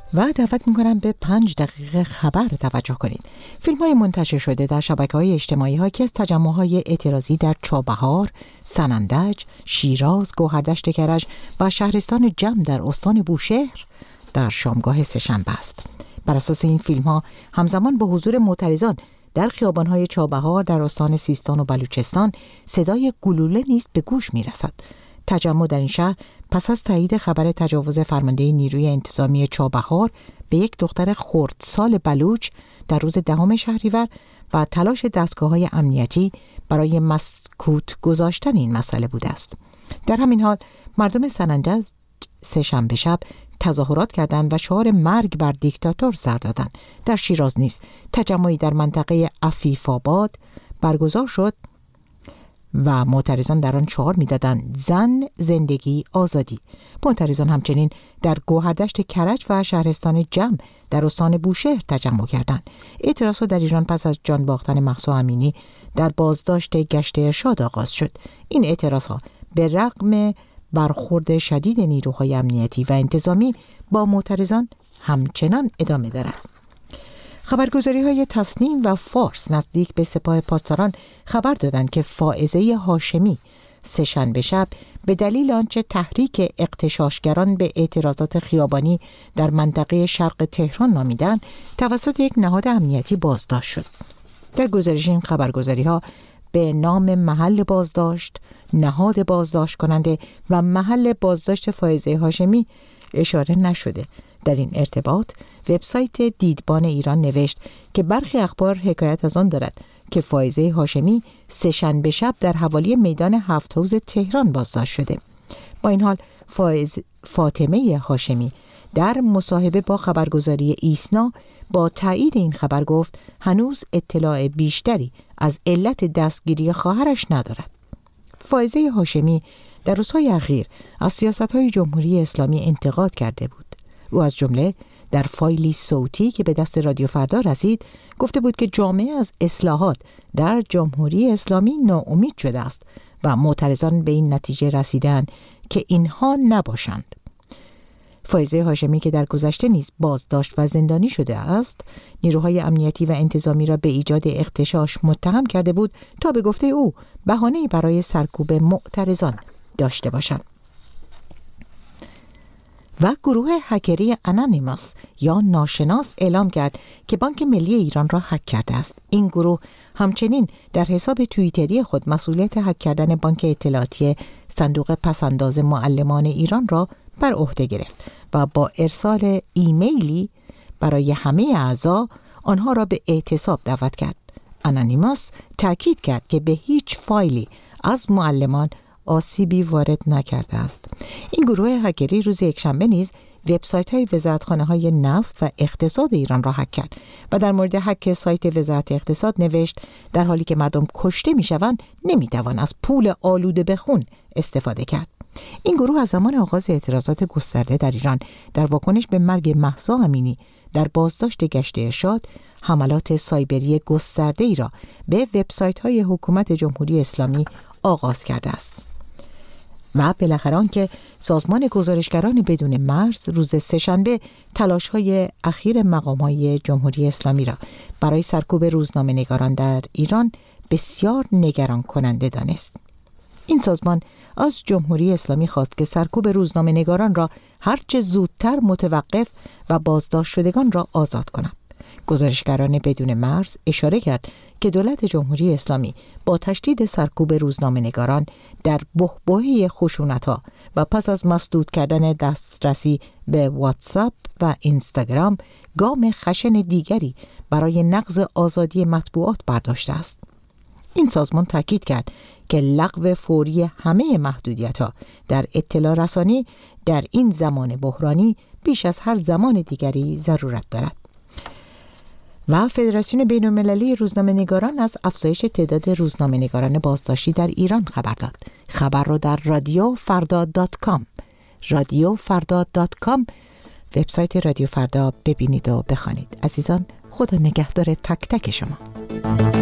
و دعوت میکنم به 5 دقیقه خبر توجه کنید. فیلم های منتشر شده در شبکه‌های اجتماعی ها که از تجمع‌های اعتراضی در چابهار، سنندج، شیراز، گوهردشت کرج و شهرستان جم در استان بوشهر در شامگاه سه‌شنبه است. بر اساس این فیلم ها همزمان با حضور معترضان در خیابان‌های چابهار در استان سیستان و بلوچستان صدای گلوله نیز به گوش می‌رسد. تجمع در این شهر پس از تایید خبر تجاوز فرمانده نیروی انتظامی چابهار به یک دختر خردسال بلوچ در روز 10 شهریور و تلاش دستگاه‌های امنیتی برای مسکوت گذاشتن این مسئله بوده است. در همین حال مردم سنندج سه‌شنبه شب تظاهرات کردند و شعار مرگ بر دیکتاتور سر دادند. در شیراز نیز تجمعی در منطقه عفیف‌آباد برگزار شد و معترضان در آن شعار می‌دادند زن، زندگی، آزادی. معترضان همچنین در گوهردشت کرج و شهرستان جم در استان بوشهر تجمع کردند. اعتراضات در ایران پس از جان باختن مهسا امینی در بازداشت گشت ارشاد آغاز شد. این اعتراضها به رغم برخورد شدید نیروهای امنیتی و انتظامی با معترضان همچنان ادامه دارد. خبرگزاری‌های تصنیم و فارس نزدیک به سپاه پاسداران خبر دادند که فائزه هاشمی سه‌شنبه شب به دلیل آنچه تحریک اغتشاشگران به اعتراضات خیابانی در منطقه شرق تهران نامیدند توسط یک نهاد امنیتی بازداشت شد. در گزارش این خبرگزاری‌ها به نام محل بازداشت، نهاد بازداشت کننده و محل بازداشت فائزه هاشمی اشاره نشده. در این ارتباط وبسایت دیدبان ایران نوشت که برخی اخبار حکایت از آن دارد که فائزه هاشمی سه‌شنبه شب در حوالی میدان 7 حوض تهران بازداشت شده. با این حال فاطمه هاشمی در مصاحبه با خبرگزاری ایسنا با تایید این خبر گفت هنوز اطلاع بیشتری از علت دستگیری خواهرش ندارد. فائزه هاشمی در روزهای اخیر از سیاست‌های جمهوری اسلامی انتقاد کرده بود. او از جمله در فایلی صوتی که به دست رادیو فردا رسید گفته بود که جامعه از اصلاحات در جمهوری اسلامی ناامید شده است و معترضان به این نتیجه رسیدند که اینها نباشند. فائزه هاشمی که در گذشته نیز بازداشت و زندانی شده است، نیروهای امنیتی و انتظامی را به ایجاد اغتشاش متهم کرده بود تا به گفته او بهانه‌ای برای سرکوب معترضان داشته باشند. و گروه هکری انانیماس یا ناشناس اعلام کرد که بانک ملی ایران را هک کرده است. این گروه همچنین در حساب توییتری خود مسئولیت هک کردن بانک اطلاعاتی صندوق پس‌انداز معلمان ایران را بر عهده گرفت و با ارسال ایمیلی برای همه اعضا آنها را به اعتصاب دعوت کرد. انانیماس تاکید کرد که به هیچ فایلی از معلمان آسیبی وارد نکرده است. این گروه هکری روز یکشنبه نیز وبسایت‌های وزارتخانه‌های نفت و اقتصاد ایران را هک کرد و در مورد هک سایت وزارت اقتصاد نوشت در حالی که مردم کشته می‌شوند نمی‌توان از پول آلوده به خون استفاده کرد. این گروه از زمان آغاز اعتراضات گسترده در ایران در واکنش به مرگ مهسا امینی در بازداشت گشت ارشاد حملات سایبری گسترده‌ای را به وبسایت‌های حکومت جمهوری اسلامی آغاز کرده است. و بالاخره آنکه سازمان گزارشگران بدون مرز روز سه‌شنبه تلاش‌های اخیر مقام‌های جمهوری اسلامی را برای سرکوب روزنامه‌نگاران در ایران بسیار نگران کننده دانست. این سازمان از جمهوری اسلامی خواست که سرکوب روزنامه‌نگاران را هرچه زودتر متوقف و بازداشت شدگان را آزاد کند. گزارشگران بدون مرز اشاره کرد که دولت جمهوری اسلامی با تشدید سرکوب روزنامه‌نگاران در بحبوحه خشونت‌ها و پس از مسدود کردن دسترسی به واتساپ و اینستاگرام گام خشن دیگری برای نقض آزادی مطبوعات برداشته است. این سازمان تاکید کرد که لغو فوری همه محدودیت‌ها در اطلاع رسانی در این زمان بحرانی بیش از هر زمان دیگری ضرورت دارد. و فدراسیون بین‌المللی روزنامه‌نگاران از افزایش تعداد روزنامه‌نگاران بازداشتی در ایران خبر داد. خبر را در رادیوفردا.com وبسایت رادیو فردا ببینید و بخوانید. عزیزان، خدا نگهدار تک تک شما.